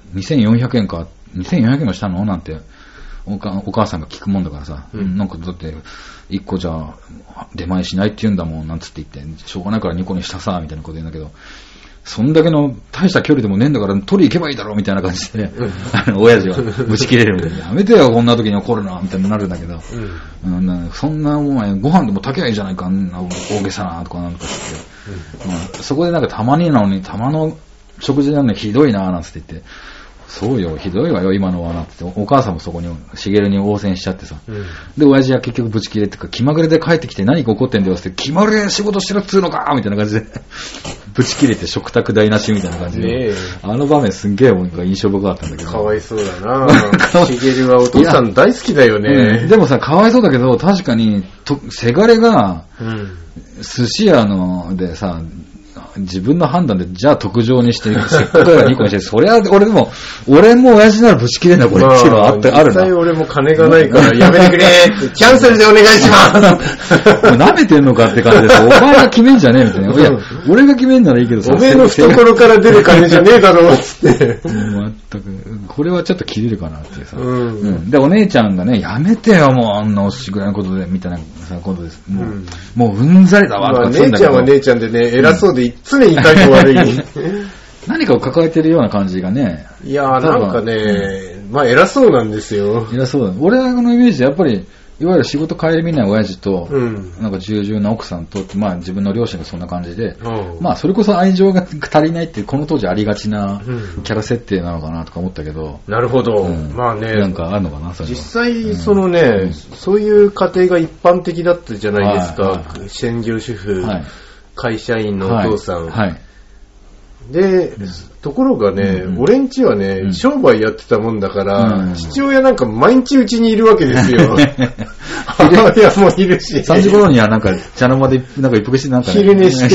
2400円か、2400円もしたのなんて。お母さんが聞くもんだからさ、なんかだって1個じゃ出前しないって言うんだもんなんつって言ってしょうがないから2個にしたさみたいなこと言うんだけど、そんだけの大した距離でもねえんだから取り行けばいいだろみたいな感じで、親父はぶち切れるみたいな、やめてよこんな時に怒るなみたいになるんだけど、そんなお前ご飯でも炊けばいいじゃないか、大げさなとかなんかって、そこでなんかたまになのにたまの食事なのにひどいななんつって言って、そうよ、ひどいわよ、今のはなって。お母さんもそこに、しげるに応戦しちゃってさ。で、親父は結局ブチ切れっていうか、気まぐれで帰ってきて何か怒ってんだよって、気まぐれで仕事してるっつうのかみたいな感じで、ブチ切れて食卓台無しみたいな感じで。あの場面すんげえ印象深かったんだけど。 かわいそうだなしげるはお父さん大好きだよね。 でもさ、かわいそうだけど、確かに、せがれが、寿司屋でさ、自分の判断で、じゃあ特上にして、せっかくが2個にして、そりゃ、俺も親父ならぶち切れんだ、これっていうのはあるな。 実際俺も金がないから、やめてくれって、キャンセルでお願いします舐めてんのかって感じで、お前が決めんじゃねえみたいな。いや、俺が決めんならいいけどさ。 おめえの懐から出る金じゃねえだろ、つって。 全く、これはちょっと切れるかなってさ。で、お姉ちゃんがね、やめてよ、もうあんなおしぐらいのことで、みたいなことです。もううんざりだわ、 姉ちゃんは姉ちゃんでね、偉そうで、常に痛いと悪い。 何かを抱えてるような感じがね。 いやーなんかね、まあ偉そうなんですよ。 偉そうだ。俺のイメージでやっぱり、いわゆる仕事帰り見ない親父と、なんか従順な奥さんと、まあ自分の両親がそんな感じで、まあそれこそ愛情が足りないってこの当時ありがちなキャラ設定なのかなとか思ったけど。 なるほど。まあね。 なんかあるのかな、それ実際そのね、そういう家庭が一般的だったじゃないですか。専業主婦。会社員のお父さん。で、ところがね、俺んちはね、商売やってたもんだから、父親なんか毎日うちにいるわけですよ。母親もいるし。 3時頃にはなんか茶の間でなんか一服してなんか、 昼寝して、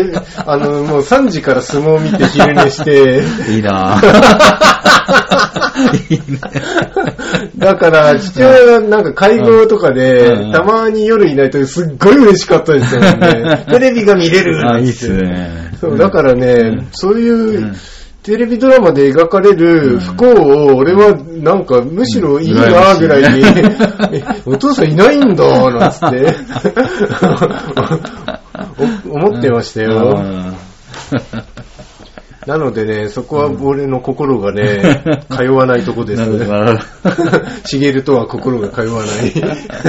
もう3時から相撲見て昼寝して。 いいなぁ。いいね。 だから父親がなんか会合とかで、たまに夜いないとすっごい嬉しかったですよね。テレビが見れる。 あ、いいっすね。 そう、だからね、そういうテレビドラマで描かれる不幸を俺はなんかむしろいいなぐらいに、お父さんいないんだなんつって思ってましたよ。なのでね、そこは俺の心がね、通わないとこです。しげるとは心が通わない。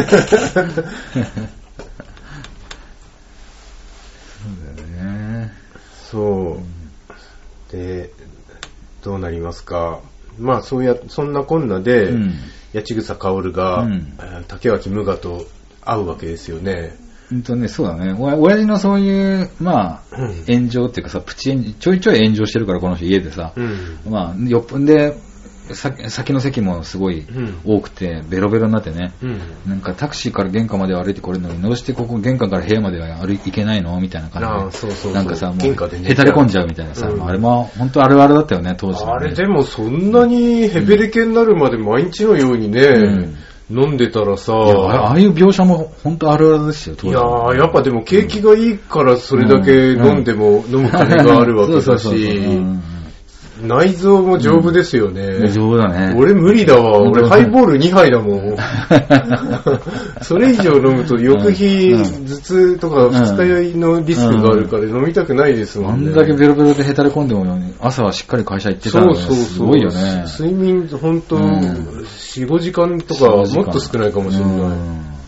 そうでどうなりますか。まあそんなこんなで、八千草薫が、竹脇無我と会うわけですよね。 そうだね。親父のそういう、まあ、炎上っていうかさ、ちょいちょい炎上してるから、この人家でさ。まあ、よっぽんで、先の席もすごい多くて、ベロベロになってね。なんかタクシーから玄関まで歩いてこれるのに、どうしてここ玄関から部屋までは行けないのみたいな感じで。なんかさ、もう、へたれ込んじゃうみたいなさ。あれも、本当あるあるだったよね、当時。 あれでもそんなにヘベレケになるまで毎日のようにね、飲んでたらさ、 ああいう描写も本当あるあるですよ。 いやー、やっぱでも景気がいいからそれだけ飲んでも飲む金があるわけだし、内臓も丈夫ですよね。 丈夫だね。 俺無理だわ。俺ハイボール2杯だもん。それ以上飲むと翌日頭痛とか二日酔いのリスクがあるから飲みたくないですもんね。 あんだけベロベロでへたれ込んでも朝はしっかり会社行ってたのがすごいよね。 睡眠ほんと4、5時間とかもっと少ないかもしれない。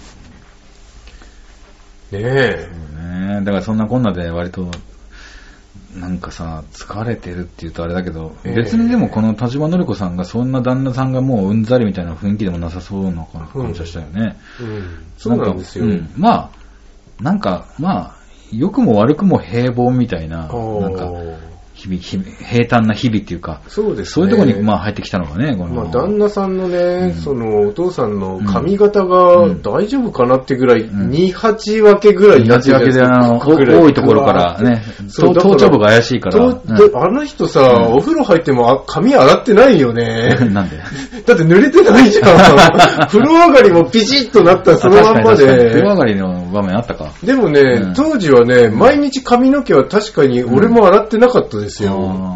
ねえ。 だからそんなこんなで割となんかさ、疲れてるって言うとあれだけど、別にでもこの田島典子さんがそんな旦那さんがもううんざりみたいな雰囲気でもなさそうな感じがしたよね。 そうなんですよ。 まあ、なんか、まあ、良くも悪くも平凡みたいな、なんか、平坦な日々っていうか、 そうですね。 そういうところにまあ入ってきたのがね、 まあ旦那さんのね、そのお父さんの髪型が大丈夫かなってぐらい、2、8分けぐらいになってるんですよ。 2、8分けで多いところからね、頭頂部が怪しいから。 あの人さ、お風呂入っても髪洗ってないよね。 なんで？ だって濡れてないじゃん。風呂上がりもピチッとなったそのまんまで。 風呂上がりの場面あったか。 でもね、当時はね、毎日髪の毛は確かに俺も洗ってなかったです。風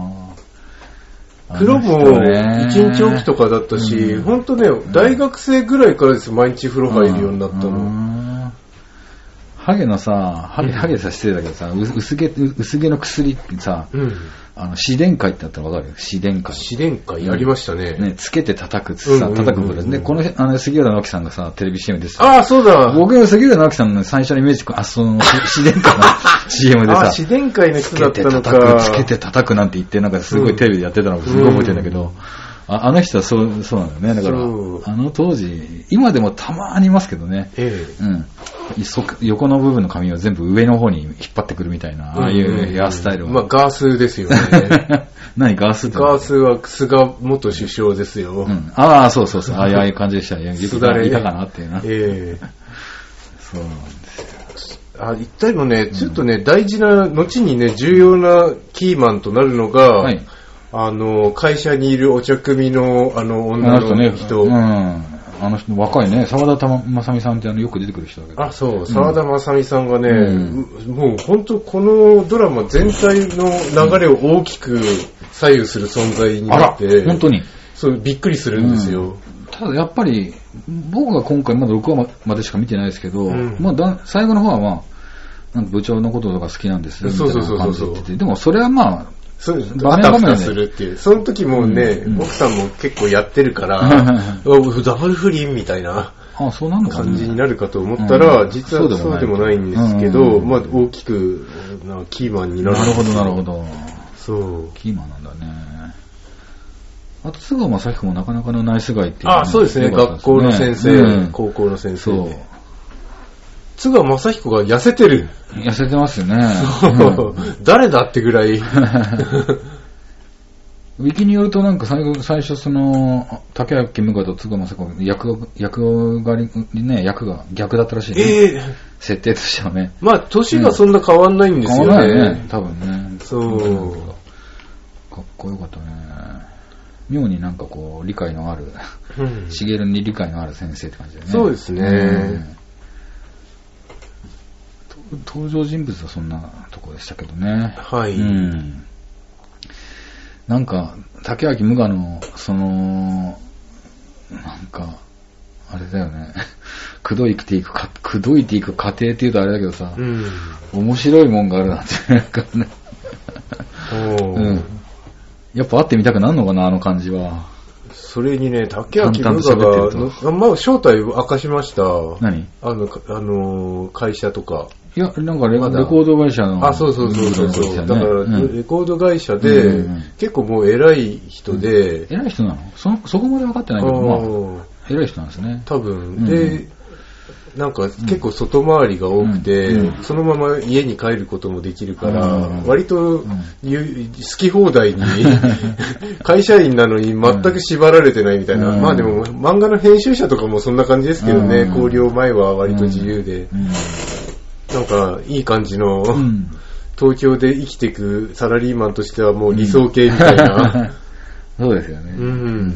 呂も1日おきとかだったし、ほんとね、大学生ぐらいからですよ、毎日風呂入るようになったの。 ハゲのさ、ハゲさ失礼だけどさ、薄毛の薬ってさ、自然界ってあったらわかるよ。自然界。 自然界やりましたね。 ね、つけて叩くってさ、叩くぐらい。で、この杉浦直樹さんがさ、テレビ CM です。 ああ、そうだ。 僕の杉浦直樹さんの最初のイメージ、その、自然界の CM でさ、 自然界の人だったのか。 つけて叩くなんて言って、なんかすごいテレビでやってたのをすごい覚えてるんだけど、あの人はそうなんだよね。だから、あの当時、今でもたまにいますけどね。横の部分の髪を全部上の方に引っ張ってくるみたいな、ああいうヘアスタイルは。 まあ、ガースですよね。 何ガースって？ ガースは菅元首相ですよ。 ああ、そうそうそう。ああいう感じでしたね。いたかなっていうな。そうなんですよ。言ったりもね、ちょっとね、大事な、後にね、重要なキーマンとなるのが、会社にいるお茶組の女の人。 あの人若いね、沢田正美さんってよく出てくる人だけど。 あ、そう、沢田正美さんがね、もう本当このドラマ全体の流れを大きく左右する存在になって、 本当にそう、びっくりするんですよ。 ただやっぱり、僕が今回まだ6話までしか見てないですけど、まあ最後の方はまあ、なんか部長のこととか好きなんですよみたいな感じで言ってて、でもそれはまあ、 あたふたするっていう。その時もね、奥さんも結構やってるから、ダブル不倫みたいな感じになるかと思ったら、実はそうでもないんですけど、まあ大きくキーマンになる。 なるほど、なるほど。 そう。 キーマンなんだね。あと、津川雅彦もなかなかのナイスガイっていう。 あ、そうですね。学校の先生、高校の先生。津川雅彦が痩せてる。 痩せてますよね。 誰だってぐらい。 ウィキによるとなんか最初その、竹脇無我と津川雅彦役が逆だったらしいね。設定としてはね。 まあ、年がそんな変わんないんですよね。 変わんないね、多分ね。 そう。 かっこよかったね。妙になんかこう、理解のある、茂に理解のある先生って感じだよね。 そうですね。 登場人物はそんなとこでしたけどね。 はい。 なんか、竹脇無我の、その、なんか、あれだよね。口説いていく過程って言うとあれだけどさ、面白いもんがあるなんて、なんかね。やっぱ会ってみたくなるのかな、あの感じは。 それにね、竹脇無我が、まあ、正体を明かしました。 何？ 会社とか。 いや、なんかレコード会社の。 あ、そう。だから、レコード会社で、結構もう偉い人で。 偉い人なの？そこまで分かってないけど、まあ、偉い人なんですね。 多分。で、なんか結構外回りが多くて、そのまま家に帰ることもできるから、割と好き放題に、会社員なのに全く縛られてないみたいな。まあでも漫画の編集者とかもそんな感じですけどね、校了前は割と自由で。なんかいい感じの、東京で生きていくサラリーマンとしてはもう理想系みたいな。 そうですよね。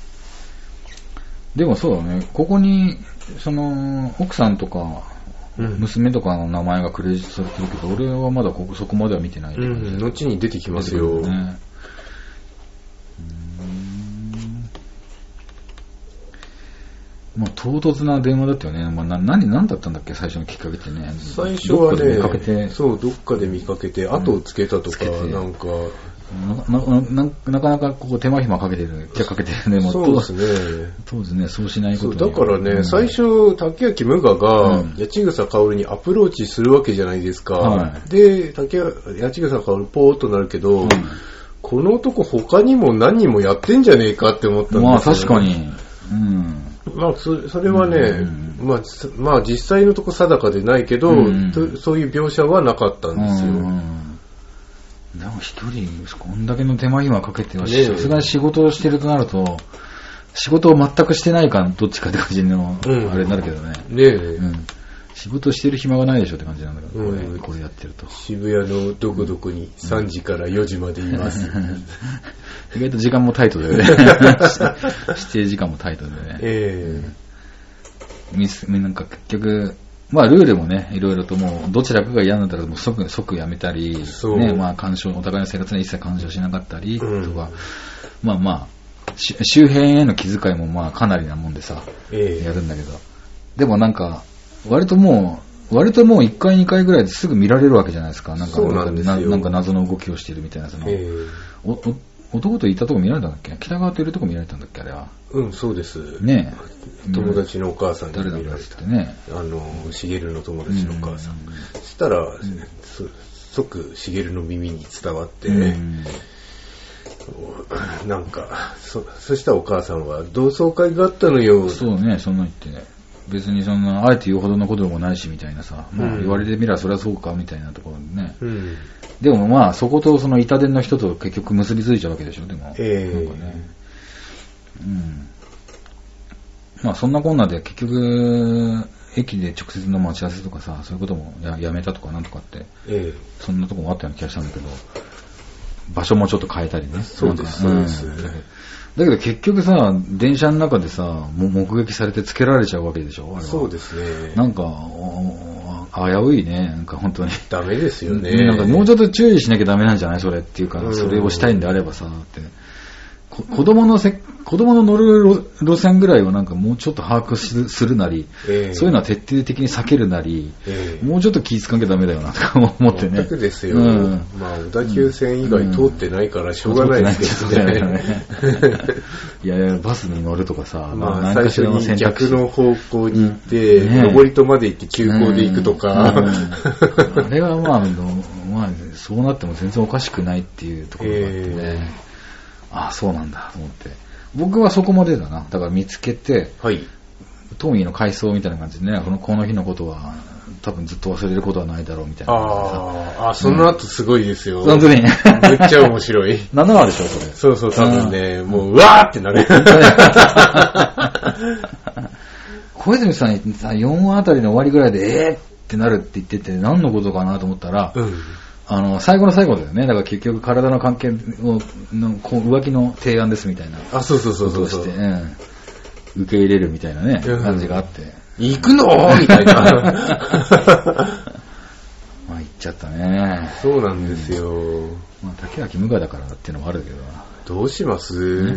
でもそうだね、ここに、その、奥さんとか、娘とかの名前がクレジットされてるけど、俺はまだそこまでは見てない。 後に出てきますよ。 もう唐突な電話だったよね。まあ、何だったんだっけ、最初のきっかけってね。 最初はね、そう、どっかで見かけて、後をつけたとか、なんか、 なかなかここ手間暇かけてるね。もうそうですね。 そうですね。そうしないことに。 だからね、最初、竹脇無我が、八千草薫にアプローチするわけじゃないですか。で、八千草薫ポーっとなるけど、この男他にも何人もやってんじゃねえかって思ったんですよ。 まあ確かに。 まあそれはね、まあ実際のとこ定かでないけど、そういう描写はなかったんですよ。 でも一人こんだけの手間暇かけては、さすがに仕事をしてるとなると、仕事を全くしてないかどっちかって感じのあれになるけどね。仕事してる暇がないでしょって感じなんだけど、これやってると。 渋谷のどこどこに3時から4時までいます。 意外と時間もタイトだよね。指定時間もタイトだよね。なんか結局、まあルールもね、いろいろともうどちらかが嫌なんだったらもう即やめたり、ね、まあお互いの生活に一切干渉しなかったりとか、まあ周辺への気遣いもまあかなりなもんでさ、やるんだけど、でもなんか割ともう1回2回ぐらいですぐ見られるわけじゃないですか。なんか謎の動きをしてるみたいな、その男といたとこ見られたんだっけ？北川といるとこ見られたんだっけあれは。 そうです。 ねえ。友達のお母さんに見られた。 誰だってね。 茂の友達のお母さん。そしたら、即茂の耳に伝わって、なんか、そしたらお母さんは同窓会があったのよ。 そうね、そんな言ってね。別にそんな、あえて言うほどのことでもないしみたいなさ、まあ言われてみればそれはそうかみたいなところでね。でもまあそことその板伝の人と結局結びついちゃうわけでしょ、でも。なんかね。まあそんなこんなで結局、駅で直接の待ち合わせとかさ、そういうこともやめたとかなんとかって、そんなとこもあったような気がしたんだけど、場所もちょっと変えたりね。 そうです、そうです。 だけど結局さ、電車の中でさ、目撃されてつけられちゃうわけでしょ、あれは。 そうですね。 なんか、危ういね、なんか本当に。 ダメですよね。 なんかもうちょっと注意しなきゃダメなんじゃないそれっていうか、それをしたいんであればさ、って。子供の乗る路線ぐらいはなんかもうちょっと把握するなり、そういうのは徹底的に避けるなり、もうちょっと気ぃつかなきゃダメだよなとか思ってね。 全くですよ。まあ小田急線以外通ってないからしょうがないですけどね。 いやバスに乗るとかさ、 まあ最初に逆の方向に行って、上り戸まで行って急行で行くとか。 あれはまあそうなっても全然おかしくないっていうところがあってね。ああ、そうなんだと思って。僕はそこまでだな。だから見つけて、トミーの回想みたいな感じでね、この日のことは多分ずっと忘れることはないだろうみたいな感じでさ。その後すごいですよ。 本当に。 めっちゃ面白い。 7話でしょ、それ。 そう、多分ね、もう、うわーってなる。 小泉さんにさ、4話あたりの終わりぐらいで、ってなるって言ってて、何のことかなと思ったら、最後の最後だよね。だから結局体の関係の浮気の提案ですみたいな。 そう。 して、受け入れるみたいなね、感じがあって。 行くのみたいな。 まあ行っちゃったね。 そうなんですよ。 まあ竹脇無我だからっていうのもあるけど。 どうします？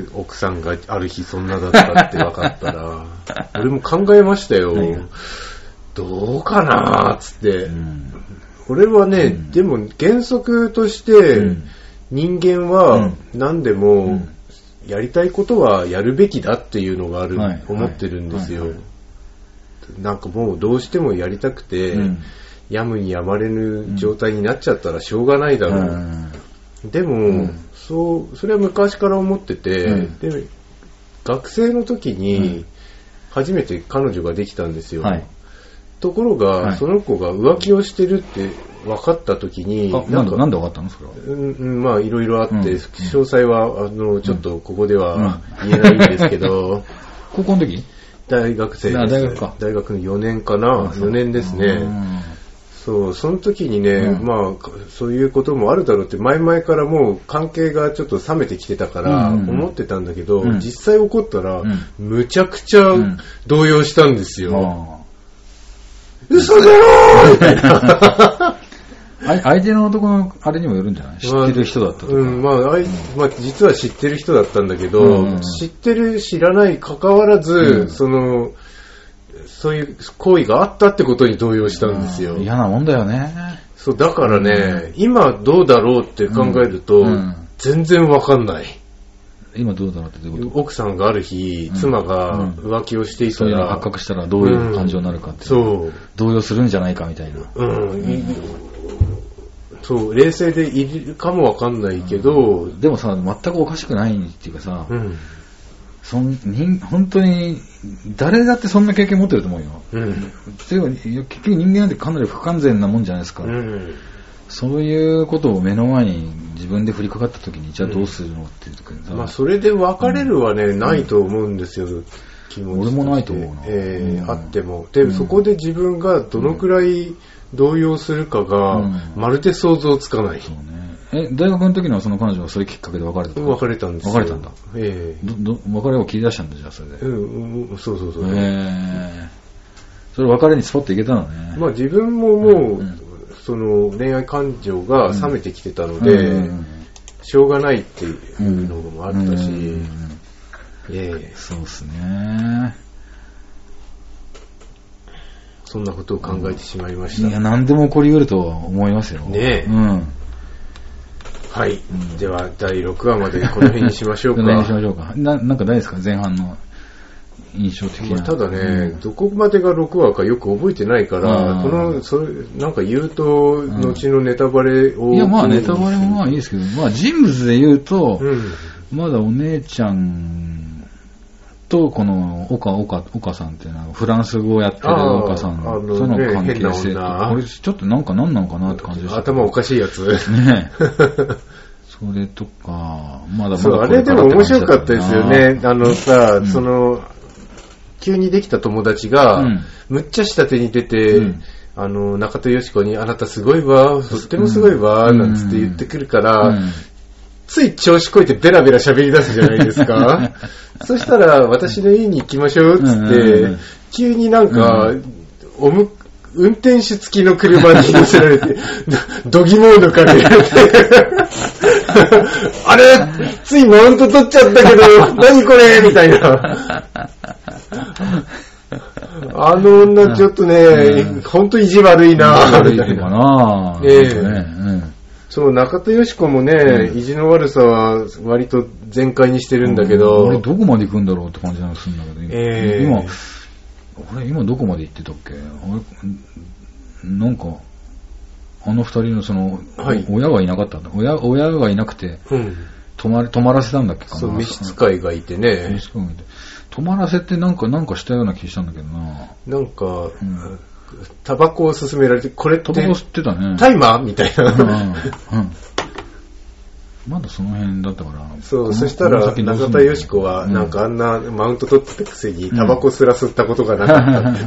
奥さんがある日そんなだったって分かったら。俺も考えましたよ。どうかなーっつって。これはね、でも原則として人間は何でもやりたいことはやるべきだっていうのが思ってるんですよ。なんかもうどうしてもやりたくてやむにやまれぬ状態になっちゃったらしょうがないだろう。でもそれは昔から思ってて、で学生の時に初めて彼女ができたんですよ。ところが、その子が浮気をしてるって分かったときに、 なんで分かったのそれは。 まあいろいろあって、詳細はちょっとここでは言えないんですけど、 高校の時？ 大学生です。大学の4年かな、4年ですね。その時にね、まあそういうこともあるだろうって前々からもう関係がちょっと冷めてきてたから思ってたんだけど、実際起こったらむちゃくちゃ動揺したんですよ。嘘だろーみたいな。 相手の男のあれにもよるんじゃない？知ってる人だったとか。 まあ実は知ってる人だったんだけど、知ってる知らない関わらず、そういう行為があったってことに動揺したんですよ。 嫌なもんだよね。 そうだからね、今どうだろうって考えると、 全然わかんない。 今どうだろうってどういうこと？ 奥さんがある日、妻が浮気をしていたら、 そういうの発覚したらどういう感情になるかって、そう動揺するんじゃないかみたいな。 そう、冷静でいるかもわかんないけど、 でもさ、全くおかしくないっていうかさ、本当に誰だってそんな経験持ってると思うよ。結局人間なんてかなり不完全なもんじゃないですか。そういうことを目の前に自分で降りかかった時にじゃあどうするのっていうとか、 まあそれで別れるはね、ないと思うんですよ。気持ち俺もないと思うな。あってもで、そこで自分がどのくらい動揺するかが、まるで想像つかない。 そうね。大学の時のその彼女はそれきっかけで別れたの？ 別れたんですよ。 別れたんだ。別れを切り出したんだ、じゃあそれで。 そう。 それ別れにスポッといけたのね。 まあ自分ももう、その恋愛感情が冷めてきてたので、しょうがないっていうのもあったし、 そうですね。 そんなことを考えてしまいました。 いや、何でも起こり得るとは思いますよ。 ねえ。はい。では、第6話までこの辺にしましょうか。 なんかないですか？前半の印象的な。 ただね、どこまでが6話かよく覚えてないから、なんか言うと、後のネタバレを。 いや、まあネタバレもまあいいですけど、まあ人物で言うと、まだお姉ちゃんと、この岡さんっていうのは、フランス語をやってる岡さん、その関係性と、これちょっとなんか何なのかなって感じでした。 頭おかしいやつ。 ねそれとか、まだそう、あれでも面白かったですよね。急にできた友達が、むっちゃ下手に出て、中戸よし子に、あなたすごいわ、とってもすごいわ、なんつって言ってくるから、つい調子こいてベラベラ喋り出すじゃないですか。そしたら、私の家に行きましょう、つって、急になんか、運転手付きの車に乗せられて、ドギモードかけられて、あれついマウント取っちゃったけど、何これみたいな。あの女ちょっとね、ほんと意地悪いなぁ。悪いかなそう、中田よし子もね、意地の悪さは割と全開にしてるんだけど。 俺どこまで行くんだろうって感じなんですんだけど、今どこまで行ってたっけ？なんか、あの二人のその、親がいなかったんだ。親がいなくて、泊まらせたんだっけかな。 そう、召使いがいてね。 召使いがいて。泊まらせてなんかしたような気したんだけどな。 なんか、タバコを勧められて、これって。 タバコ吸ってたね。 タイマーみたいな。 まだその辺だったから。 そう、そしたら、中田よし子は、なんかあんなマウント取ってたくせに、タバコすら吸ったことがなかったって。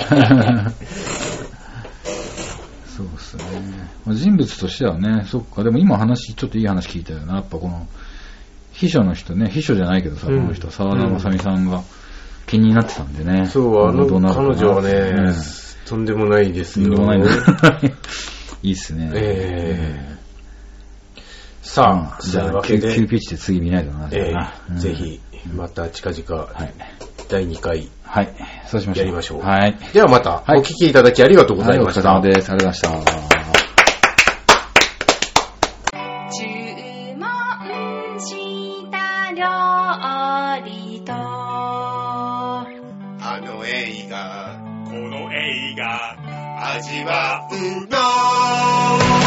そうですね。人物としてはね、そっか、でも今ちょっといい話聞いたよな。やっぱこの、秘書の人ね、秘書じゃないけどさ、この人、沢田正美さんが気になってたんでね。 そう、彼女はね、とんでもないですよ。 とんでもないね。いいっすね。 さあ、 じゃあ、急ピッチで次見ないとな。 ぜひ、また近々、第2回、 そうしましょう。 やりましょう。 はい。 ではまた、お聞きいただきありがとうございました。 お疲れ様です。ありがとうございました。 注文した料理と、 あの映画、この映画、味わうの